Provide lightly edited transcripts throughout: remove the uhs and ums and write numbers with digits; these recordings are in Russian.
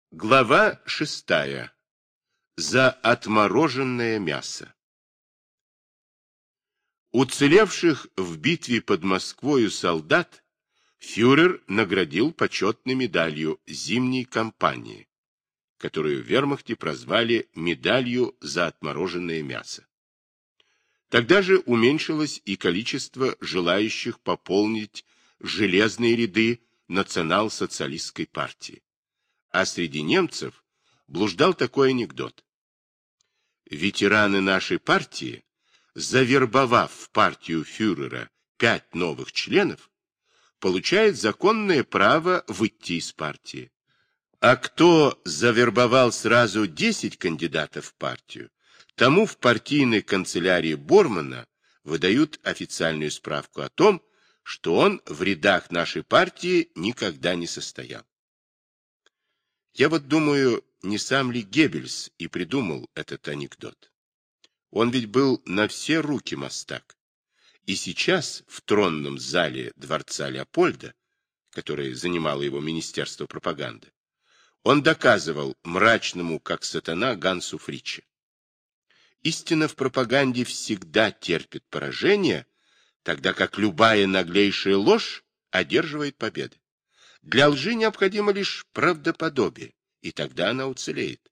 Глава 6. За отмороженное мясо. Уцелевших в битве под Москвою солдат фюрер наградил почетной медалью зимней кампании, которую в вермахте прозвали медалью за отмороженное мясо. Тогда же уменьшилось и количество желающих пополнить железные ряды национал-социалистской партии. А среди немцев блуждал такой анекдот. Ветераны нашей партии, завербовав в партию фюрера 5 новых членов, получают законное право выйти из партии. А кто завербовал сразу 10 кандидатов в партию, тому в партийной канцелярии Бормана выдают официальную справку о том, что он в рядах нашей партии никогда не состоял. Я вот думаю, не сам ли Геббельс и придумал этот анекдот. Он ведь был на все руки мастак. И сейчас в тронном зале дворца Леопольда, которое занимало его Министерство пропаганды, он доказывал мрачному, как сатана, Гансу Фриче. Истина в пропаганде всегда терпит поражение, тогда как любая наглейшая ложь одерживает победы. Для лжи необходимо лишь правдоподобие, и тогда она уцелеет.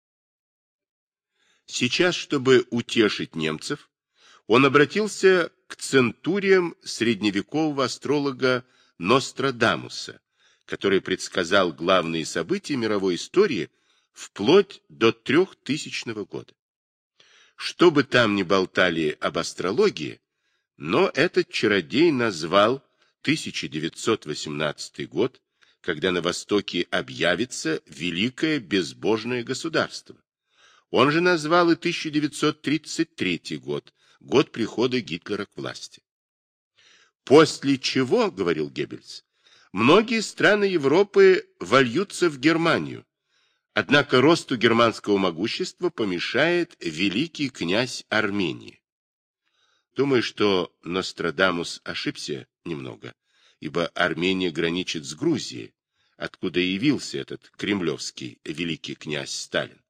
Сейчас, чтобы утешить немцев, он обратился к центуриям средневекового астролога Нострадамуса, который предсказал главные события мировой истории вплоть до 3000 года. Что бы там ни болтали об астрологии, но этот чародей назвал 1918 год, когда на Востоке объявится великое безбожное государство. Он же назвал и 1933 год, год прихода Гитлера к власти. После чего, говорил Геббельс, многие страны Европы вольются в Германию, однако росту германского могущества помешает великий князь Армении. Думаю, что Нострадамус ошибся немного, ибо Армения граничит с Грузией, откуда явился этот кремлевский великий князь Сталин.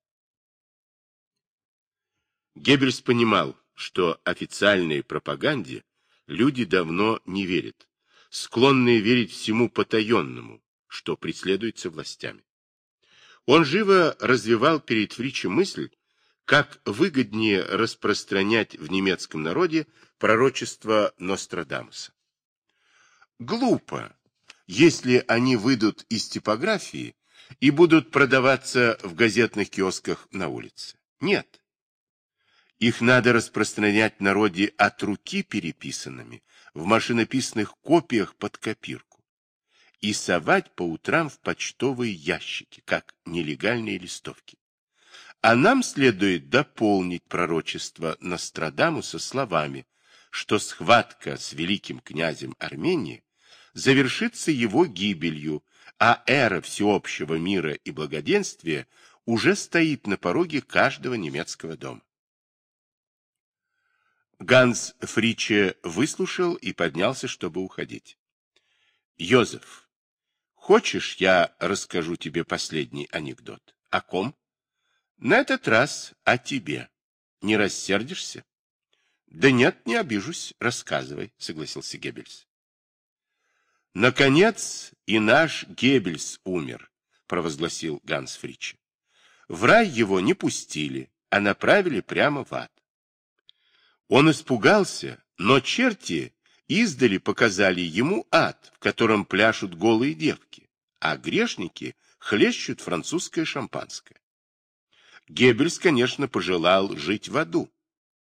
Геббельс понимал, что официальной пропаганде люди давно не верят, склонные верить всему потаенному, что преследуется властями. Он живо развивал перед Фричем мысль, как выгоднее распространять в немецком народе пророчество Нострадамуса. Глупо, если они выйдут из типографии и будут продаваться в газетных киосках на улице. Нет. Их надо распространять в народе от руки переписанными, в машинописных копиях под копирку, и совать по утрам в почтовые ящики, как нелегальные листовки. А нам следует дополнить пророчество Нострадамуса словами, что схватка с великим князем Армении завершится его гибелью, а эра всеобщего мира и благоденствия уже стоит на пороге каждого немецкого дома. Ганс Фриче выслушал и поднялся, чтобы уходить. — Йозеф, хочешь, я расскажу тебе последний анекдот? — О ком? — На этот раз о тебе. Не рассердишься? — Да нет, не обижусь. Рассказывай, — согласился Геббельс. — Наконец и наш Геббельс умер, — провозгласил Ганс Фриче. В рай его не пустили, а направили прямо в ад. Он испугался, но черти издали показали ему ад, в котором пляшут голые девки, а грешники хлещут французское шампанское. Геббельс, конечно, пожелал жить в аду.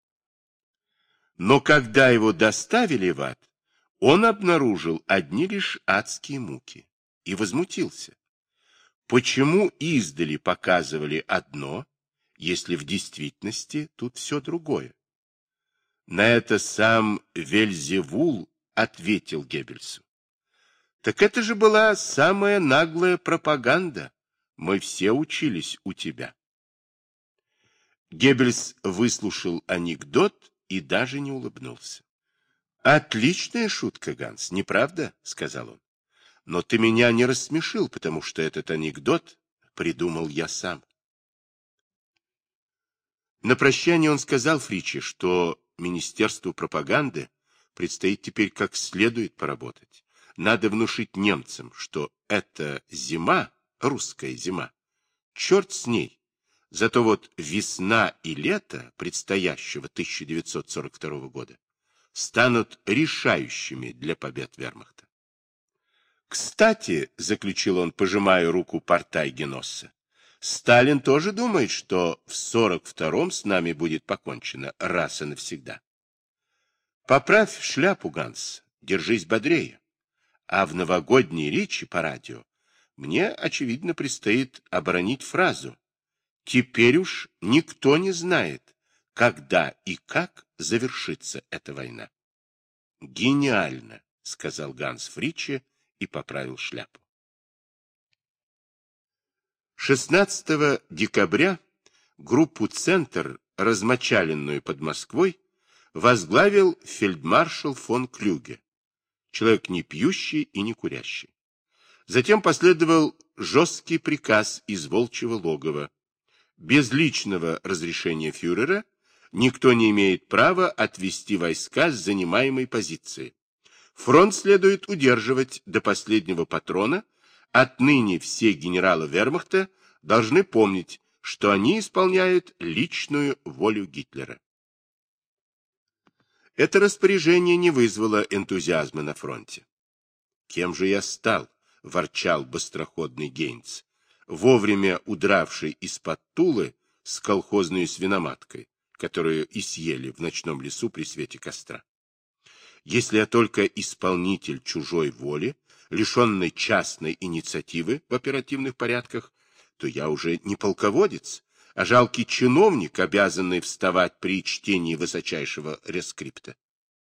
Но когда его доставили в ад, он обнаружил одни лишь адские муки и возмутился. Почему издали показывали одно, если в действительности тут все другое? На это сам Вельзевул ответил Геббельсу. Так это же была самая наглая пропаганда. Мы все учились у тебя. Геббельс выслушал анекдот и даже не улыбнулся. Отличная шутка, Ганс, не правда? — сказал он. Но ты меня не рассмешил, потому что этот анекдот придумал я сам. На прощание он сказал Фриче, что Министерству пропаганды предстоит теперь как следует поработать. Надо внушить немцам, что эта зима, русская зима, черт с ней. Зато вот весна и лето предстоящего 1942 года станут решающими для побед вермахта. Кстати, заключил он, пожимая руку Партайгеносса, Сталин тоже думает, что в 42-м с нами будет покончено раз и навсегда. Поправь шляпу, Ганс, держись бодрее. А в новогодней речи по радио мне, очевидно, предстоит оборонить фразу: «Теперь уж никто не знает, когда и как завершится эта война». «Гениально», — сказал Ганс Фриче и поправил шляпу. 16 декабря группу «Центр», размочаленную под Москвой, возглавил фельдмаршал фон Клюге, человек не пьющий и не курящий. Затем последовал жесткий приказ из Волчьего логова: без личного разрешения фюрера никто не имеет права отвести войска с занимаемой позиции. Фронт следует удерживать до последнего патрона. Отныне все генералы вермахта должны помнить, что они исполняют личную волю Гитлера. Это распоряжение не вызвало энтузиазма на фронте. «Кем же я стал?» — ворчал быстроходный Гейнц, вовремя удравший из-под Тулы с колхозной свиноматкой, которую и съели в ночном лесу при свете костра. «Если я только исполнитель чужой воли, лишенный частной инициативы в оперативных порядках, то я уже не полководец, а жалкий чиновник, обязанный вставать при чтении высочайшего рескрипта».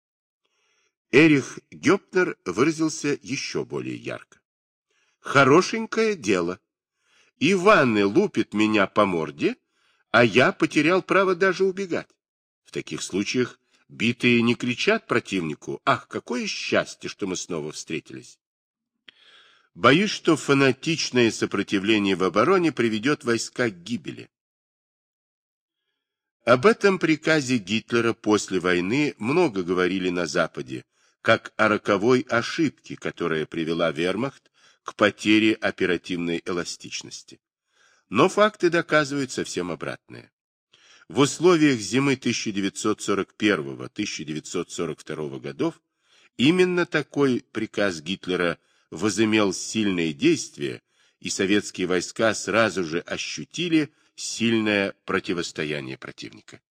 Эрих Гёпнер выразился еще более ярко. «Хорошенькое дело. Иваны лупит меня по морде, а я потерял право даже убегать. В таких случаях битые не кричат противнику: «Ах, какое счастье, что мы снова встретились!» Боюсь, что фанатичное сопротивление в обороне приведет войска к гибели. Об этом приказе Гитлера после войны много говорили на Западе, как о роковой ошибке, которая привела вермахт к потере оперативной эластичности. Но факты доказывают совсем обратное. В условиях зимы 1941-1942 годов именно такой приказ Гитлера возымел сильное действие, и советские войска сразу же ощутили сильное противостояние противника.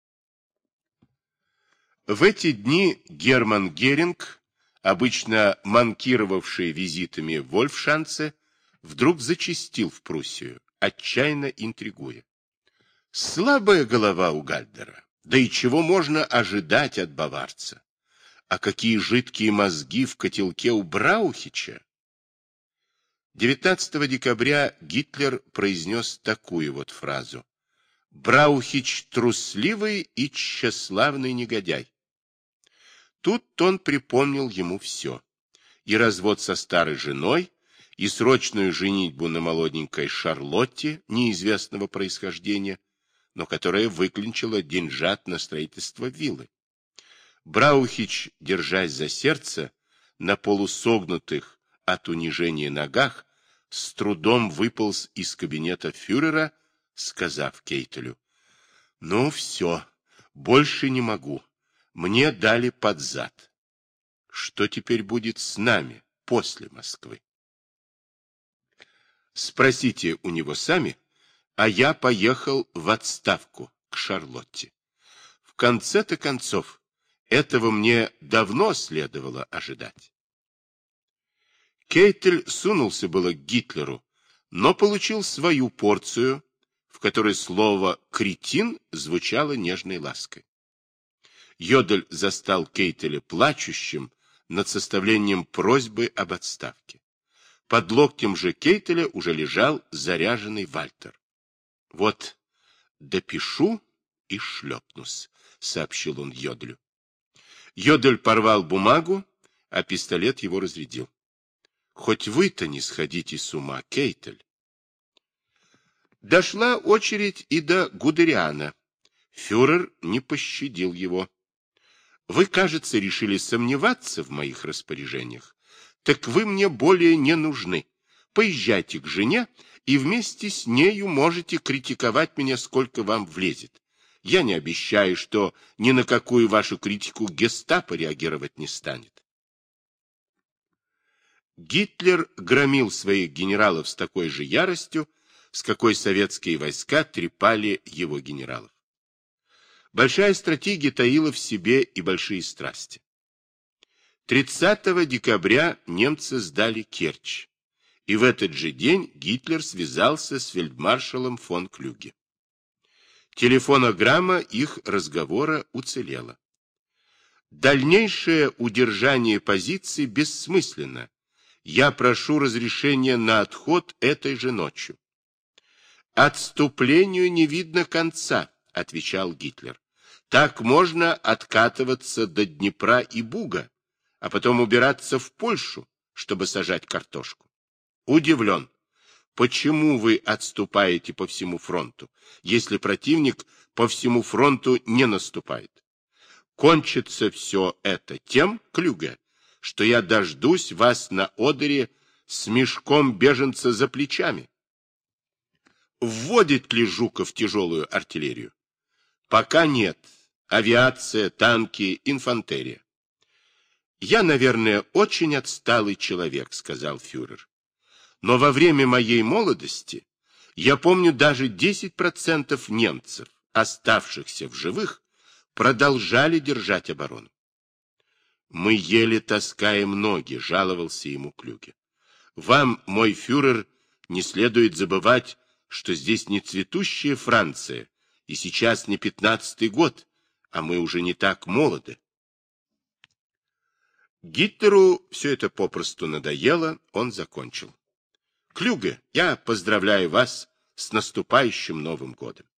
В эти дни Герман Геринг, обычно манкировавший визитами в Вольфшанце, вдруг зачастил в Пруссию, отчаянно интригуя. Слабая голова у Гальдера, да и чего можно ожидать от баварца? А какие жидкие мозги в котелке у Браухича? 19 декабря Гитлер произнес такую вот фразу: «Браухич трусливый и тщеславный негодяй». Тут он припомнил ему все: и развод со старой женой, и срочную женитьбу на молоденькой Шарлотте неизвестного происхождения, но которая выклинчила деньжат на строительство виллы. Браухич, держась за сердце, на полусогнутых от унижения ногах, с трудом выполз из кабинета фюрера, сказав Кейтелю: «Ну все, больше не могу, мне дали под зад. Что теперь будет с нами после Москвы? Спросите у него сами, а я поехал в отставку к Шарлотте. В конце-то концов, этого мне давно следовало ожидать». Кейтель сунулся было к Гитлеру, но получил свою порцию, в которой слово «кретин» звучало нежной лаской. Йодель застал Кейтеля плачущим над составлением просьбы об отставке. Под локтем же Кейтеля уже лежал заряженный Вальтер. «Вот допишу и шлепнусь», — сообщил он Йоделю. Йодель порвал бумагу, а пистолет его разрядил. «Хоть вы-то не сходите с ума, Кейтель». Дошла очередь и до Гудериана. Фюрер не пощадил его. Вы, кажется, решили сомневаться в моих распоряжениях. Так вы мне более не нужны. Поезжайте к жене, и вместе с нею можете критиковать меня, сколько вам влезет. Я не обещаю, что ни на какую вашу критику гестапо реагировать не станет. Гитлер громил своих генералов с такой же яростью, с какой советские войска трепали его генералов. Большая стратегия таила в себе и большие страсти. 30 декабря немцы сдали Керчь, и в этот же день Гитлер связался с фельдмаршалом фон Клюге. Телефонограмма их разговора уцелела. Дальнейшее удержание позиции бессмысленно. Я прошу разрешения на отход этой же ночью. Отступлению не видно конца, отвечал Гитлер. Так можно откатываться до Днепра и Буга, а потом убираться в Польшу, чтобы сажать картошку. Удивлен. Почему вы отступаете по всему фронту, если противник по всему фронту не наступает? Кончится все это тем, Клюге, что я дождусь вас на Одере с мешком беженца за плечами. Вводит ли Жуков тяжелую артиллерию? Пока нет. Авиация, танки, инфантерия. Я, наверное, очень отсталый человек, сказал фюрер. Но во время моей молодости я помню даже 10% немцев, оставшихся в живых, продолжали держать оборону. Мы еле таскаем ноги, жаловался ему Клюге. Вам, мой фюрер, не следует забывать, что здесь не цветущая Франция, и сейчас не 15-й год, а мы уже не так молоды. Гитлеру все это попросту надоело, он закончил. Клюге, я поздравляю вас с наступающим Новым годом.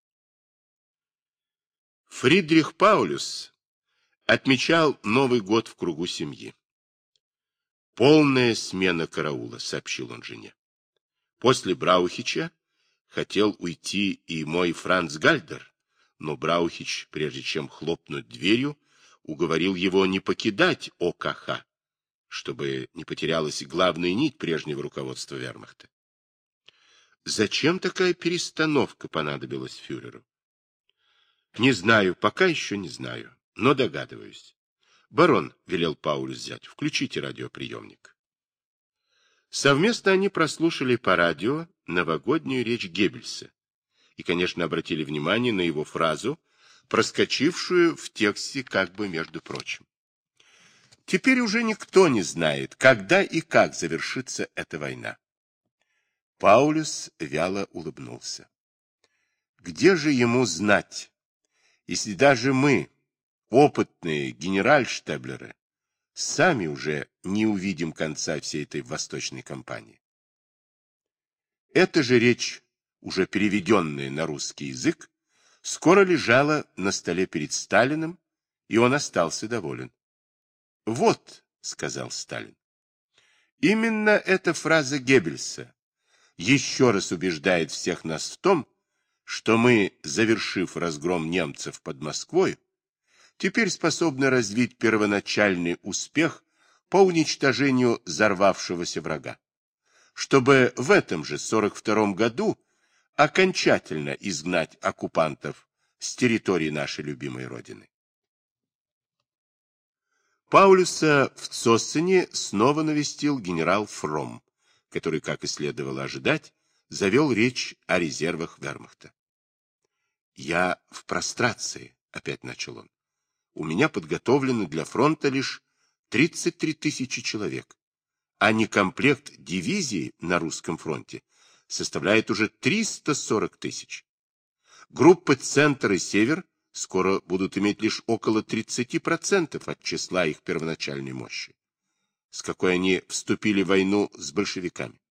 Фридрих Паулюс отмечал Новый год в кругу семьи. Полная смена караула, сообщил он жене. После Браухича хотел уйти и мой Франц Гальдер, но Браухич, прежде чем хлопнуть дверью, уговорил его не покидать ОКХ, чтобы не потерялась и главная нить прежнего руководства вермахта. Зачем такая перестановка понадобилась фюреру? Не знаю, пока еще не знаю, но догадываюсь. Барон, велел Паулюс зять, включите радиоприемник. Совместно они прослушали по радио новогоднюю речь Геббельса и, конечно, обратили внимание на его фразу, проскочившую в тексте как бы между прочим. Теперь уже никто не знает, когда и как завершится эта война. Паулюс вяло улыбнулся. Где же ему знать, если даже мы, опытные генеральштаблеры, сами уже не увидим конца всей этой восточной кампании? Эта же речь, уже переведенная на русский язык, скоро лежала на столе перед Сталиным, и он остался доволен. «Вот», — сказал Сталин, — «именно эта фраза Геббельса еще раз убеждает всех нас в том, что мы, завершив разгром немцев под Москвой, теперь способны развить первоначальный успех по уничтожению взорвавшегося врага, чтобы в этом же 42-м году окончательно изгнать оккупантов с территории нашей любимой Родины. Паулюса в Цоссене снова навестил генерал Фромм, который, как и следовало ожидать, завел речь о резервах вермахта. «Я в прострации», — опять начал он. «У меня подготовлено для фронта лишь 33 тысячи человек, а некомплект дивизии на русском фронте составляет уже 340 тысяч. Группы «Центр» и «Север» скоро будут иметь лишь около 30% от числа их первоначальной мощи, с какой они вступили в войну с большевиками.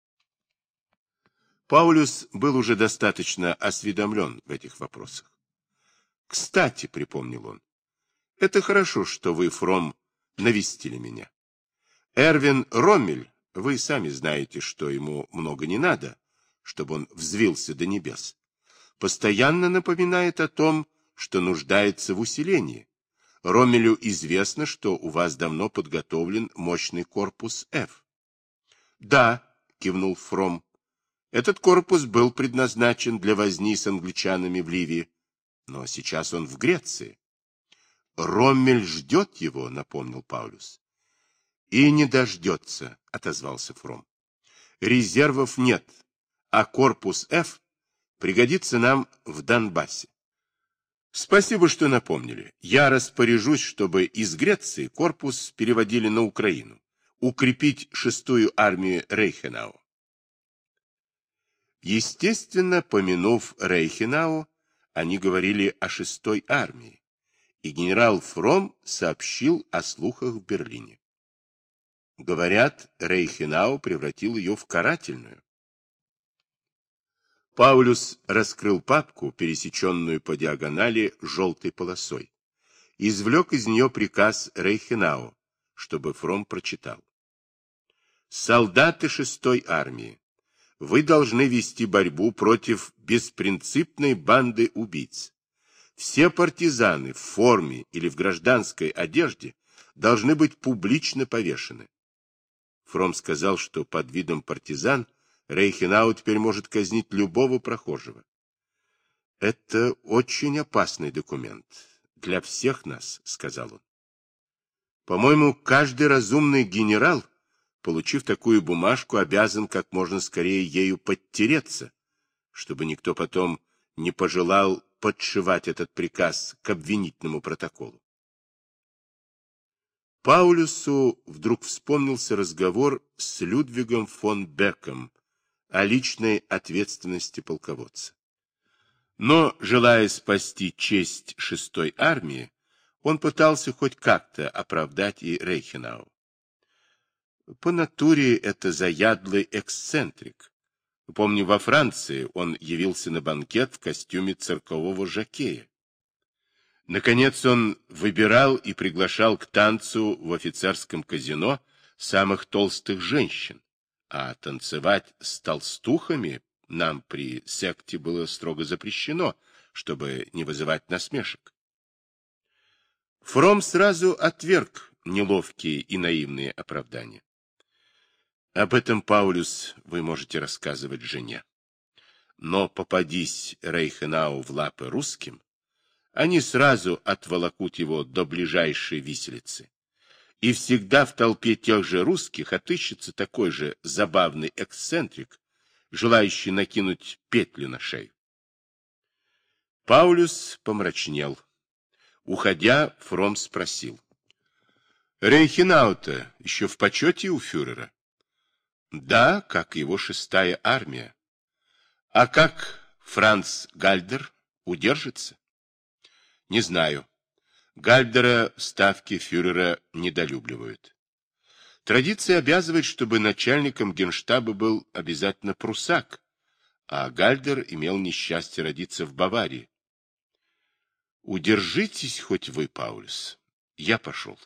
Паулюс был уже достаточно осведомлен в этих вопросах. «Кстати», — припомнил он, — «это хорошо, что вы, Фромм, навестили меня. Эрвин Роммель, вы сами знаете, что ему много не надо, чтобы он взвился до небес, постоянно напоминает о том, что нуждается в усилении. Роммелю известно, что у вас давно подготовлен мощный корпус F. Да, кивнул Фром, этот корпус был предназначен для возни с англичанами в Ливии, но сейчас он в Греции. Роммель ждет его, напомнил Паулюс. И не дождется, отозвался Фром. Резервов нет, а корпус F пригодится нам в Донбассе. Спасибо, что напомнили. Я распоряжусь, чтобы из Греции корпус переводили на Украину, укрепить 6-ю армию Рейхенау. Естественно, помянув Рейхенау, они говорили о 6-й армии, и генерал Фром сообщил о слухах в Берлине. Говорят, Рейхенау превратил ее в карательную. Паулюс раскрыл папку, пересеченную по диагонали желтой полосой, и извлек из нее приказ Рейхенау, чтобы Фром прочитал. Солдаты 6-й армии, вы должны вести борьбу против беспринципной банды убийц. Все партизаны в форме или в гражданской одежде должны быть публично повешены. Фром сказал, что под видом партизан Рейхенау теперь может казнить любого прохожего. Это очень опасный документ для всех нас, сказал он. По-моему, каждый разумный генерал, получив такую бумажку, обязан как можно скорее ею подтереться, чтобы никто потом не пожелал подшивать этот приказ к обвинительному протоколу. Паулюсу вдруг вспомнился разговор с Людвигом фон Бекком о личной ответственности полководца. Но, желая спасти честь 6-й армии, он пытался хоть как-то оправдать и Рейхенау. По натуре это заядлый эксцентрик. Помню, во Франции он явился на банкет в костюме циркового жокея. Наконец он выбирал и приглашал к танцу в офицерском казино самых толстых женщин, а танцевать с толстухами нам при секте было строго запрещено, чтобы не вызывать насмешек. Фром сразу отверг неловкие и наивные оправдания. Об этом, Паулюс, вы можете рассказывать жене. Но попадись Рейхенау в лапы русским, они сразу отволокут его до ближайшей виселицы. И всегда в толпе тех же русских отыщется такой же забавный эксцентрик, желающий накинуть петлю на шею. Паулюс помрачнел. Уходя, Фром спросил. Рейхенау-то еще в почете у фюрера? Да, как его 6-я армия. А как Франц Гальдер удержится? Не знаю. Гальдера ставки фюрера недолюбливают. Традиция обязывает, чтобы начальником генштаба был обязательно прусак, а Гальдер имел несчастье родиться в Баварии. Удержитесь хоть вы, Паулюс. Я пошел.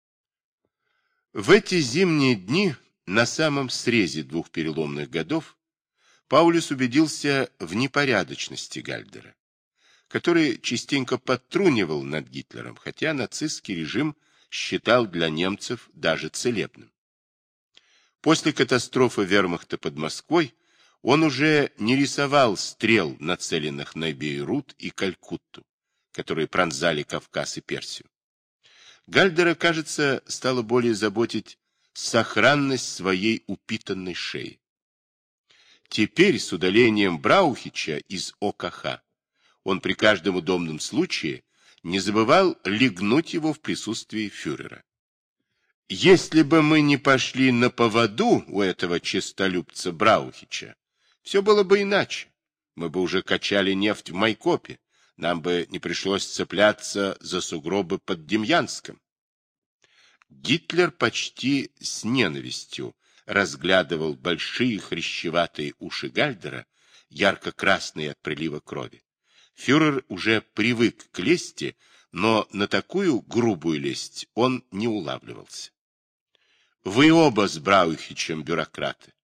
В эти зимние дни, на самом срезе 2 переломных годов, Паулюс убедился в непорядочности Гальдера, который частенько подтрунивал над Гитлером, хотя нацистский режим считал для немцев даже целебным. После катастрофы вермахта под Москвой он уже не рисовал стрел, нацеленных на Бейрут и Калькутту, которые пронзали Кавказ и Персию. Гальдера, кажется, стало более заботить сохранность своей упитанной шеи. Теперь с удалением Браухича из ОКХ он при каждом удобном случае не забывал легнуть его в присутствии фюрера. Если бы мы не пошли на поводу у этого честолюбца Браухича, все было бы иначе. Мы бы уже качали нефть в Майкопе, нам бы не пришлось цепляться за сугробы под Демьянском. Гитлер почти с ненавистью разглядывал большие хрящеватые уши Гальдера, ярко-красные от прилива крови. Фюрер уже привык к лести, но на такую грубую лесть он не улавливался. Вы оба с Браухичем бюрократы.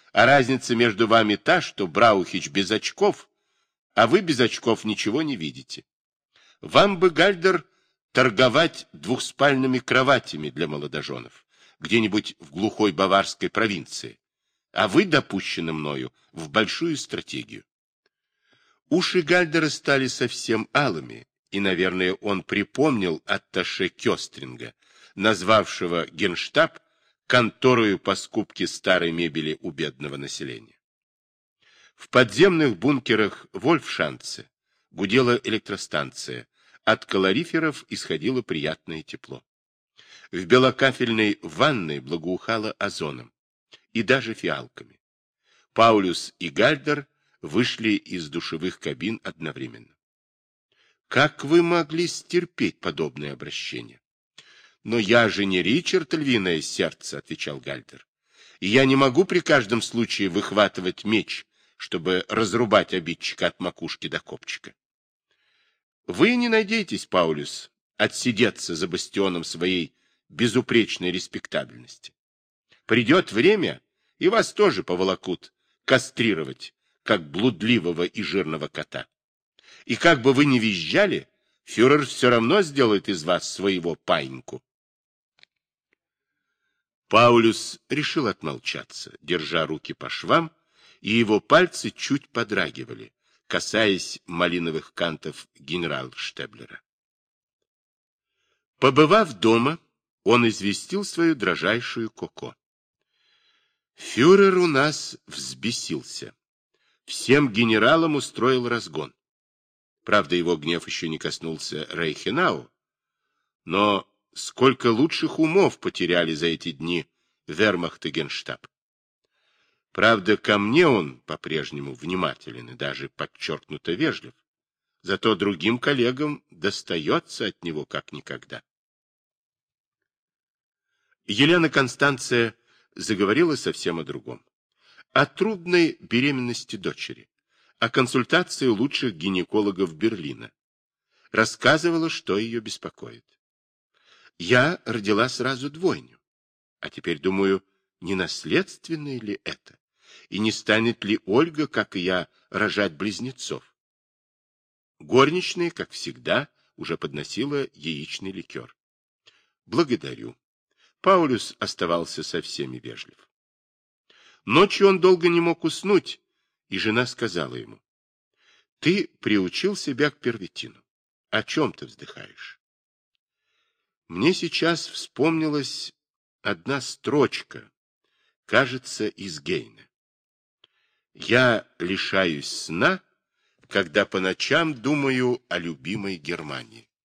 А разница между вами та, что Браухич без очков, а вы без очков ничего не видите. Вам бы, Гальдер, торговать двухспальными кроватями для молодоженов, где-нибудь в глухой баварской провинции, а вы допущены мною в большую стратегию. Уши Гальдера стали совсем алыми, и, наверное, он припомнил атташе Кёстринга, назвавшего Генштаб конторою по скупке старой мебели у бедного населения. В подземных бункерах Вольфшанце гудела электростанция, от калориферов исходило приятное тепло. В белокафельной ванной благоухало озоном и даже фиалками. Паулюс и Гальдер вышли из душевых кабин одновременно. Как вы могли стерпеть подобное обращение? Но я же не Ричард Львиное Сердце, отвечал Гальдер. И я не могу при каждом случае выхватывать меч, чтобы разрубать обидчика от макушки до копчика. Вы не надейтесь, Паулюс, отсидеться за бастионом своей безупречной респектабельности. Придет время, и вас тоже поволокут кастрировать, как блудливого и жирного кота. И как бы вы ни визжали, фюрер все равно сделает из вас своего паиньку. Паулюс решил отмолчаться, держа руки по швам, и его пальцы чуть подрагивали, касаясь малиновых кантов генерал-штеблера. Побывав дома, он известил свою дрожайшую Коко. Фюрер у нас взбесился. Всем генералам устроил разгон. Правда, его гнев еще не коснулся Рейхенау, но сколько лучших умов потеряли за эти дни вермахт и генштаб. Правда, ко мне он по-прежнему внимателен и даже подчеркнуто вежлив. Зато другим коллегам достается от него как никогда. Елена Констанция заговорила совсем о другом. О трудной беременности дочери, о консультации лучших гинекологов Берлина. Рассказывала, что ее беспокоит. Я родила сразу двойню, а теперь думаю, не наследственное ли это? И не станет ли Ольга, как и я, рожать близнецов? Горничная, как всегда, уже подносила яичный ликер. Благодарю. Паулюс оставался со всеми вежлив. Ночью он долго не мог уснуть, и жена сказала ему: ты приучил себя к первитину. О чем ты вздыхаешь? Мне сейчас вспомнилась одна строчка, кажется, из Гейне. Я лишаюсь сна, когда по ночам думаю о любимой Германии.